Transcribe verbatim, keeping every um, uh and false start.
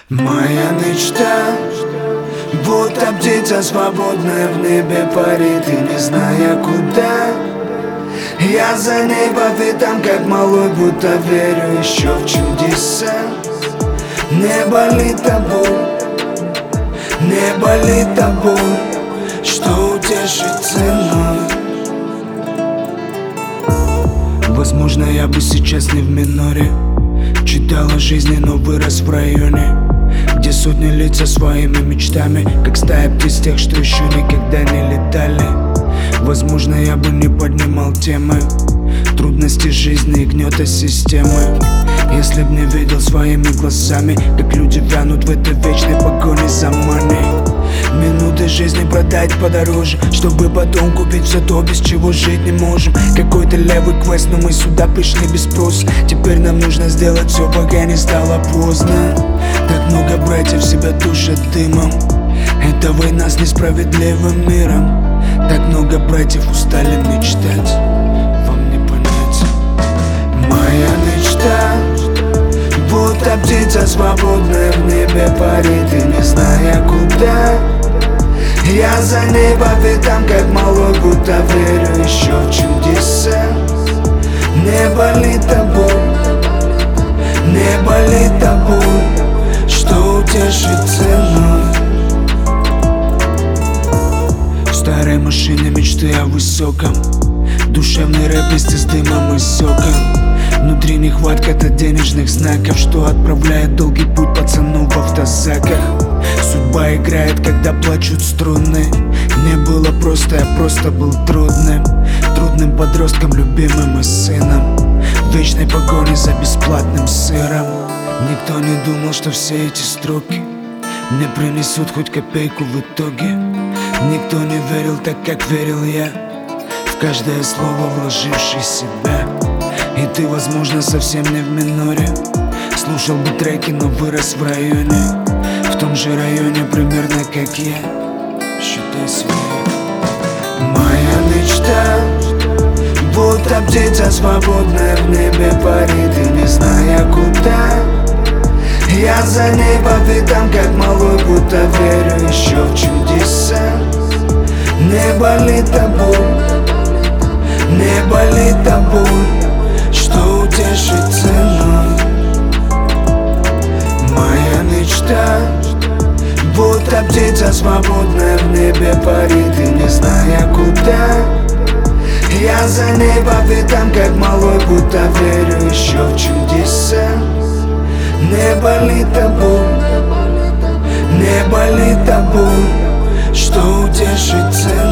Моя мечта, будто птица свободная в небе парит и не зная куда. Я за ней по пятам, как малой, будто верю еще в чудеса. Не болит та боль, не болит та боль, что утешит ценой. Возможно, я бы сейчас не в миноре, читал о жизни, но вырос в районе, где сотни лиц со своими мечтами, как стая птиц тех, что еще никогда не летали. Возможно, я бы не поднимал темы трудности жизни и гнета системы, если б не видел своими глазами, как люди вянут в этой вечной погоне за money. Минуты жизни продать подороже, чтобы потом купить все то, без чего жить не можем. Какой-то левый квест, но мы сюда пришли без спроса. Теперь нам нужно сделать все, пока не стало поздно. Так много братьев себя душат дымом, это война с несправедливым миром. Так много братьев устали мечтать, вам не понять. Моя мечта, будто птица свободная в небе парит и не зная куда. Я за ней по пятам, как малой, будто верю еще в чудеса. Не болит та боль, не болит та боль, что утешит ценой. В старой машине мечты о высоком, душевный рэп вместе с дымом и соком. Внутри нехватка-то денежных знаков, что отправляет долгий путь пацану в автозаках. Судьба играет, когда плачут струны. Не было просто, я просто был трудным, трудным подростком, любимым и сыном, в вечной погоне за бесплатным сыром. Никто не думал, что все эти строки мне принесут хоть копейку в итоге. Никто не верил так, как верил я, в каждое слово вложивший себя. И ты, возможно, совсем не в миноре, слушал бы треки, но вырос в районе, в том же районе примерно как я, считай свой. Моя мечта, будто птица свободная в небе парит и не зная куда. Я за ней по пятам, как малой, будто верю еще в чудеса. Не болит та боль, не болит та боль, что утешит ценой. Моя мечта, будто птица свободная в небе парит и не зная куда. Я за ней по пятам, как малой, будто верю еще в чудеса. Не болит та боль, не болит та боль, что утешит ценой.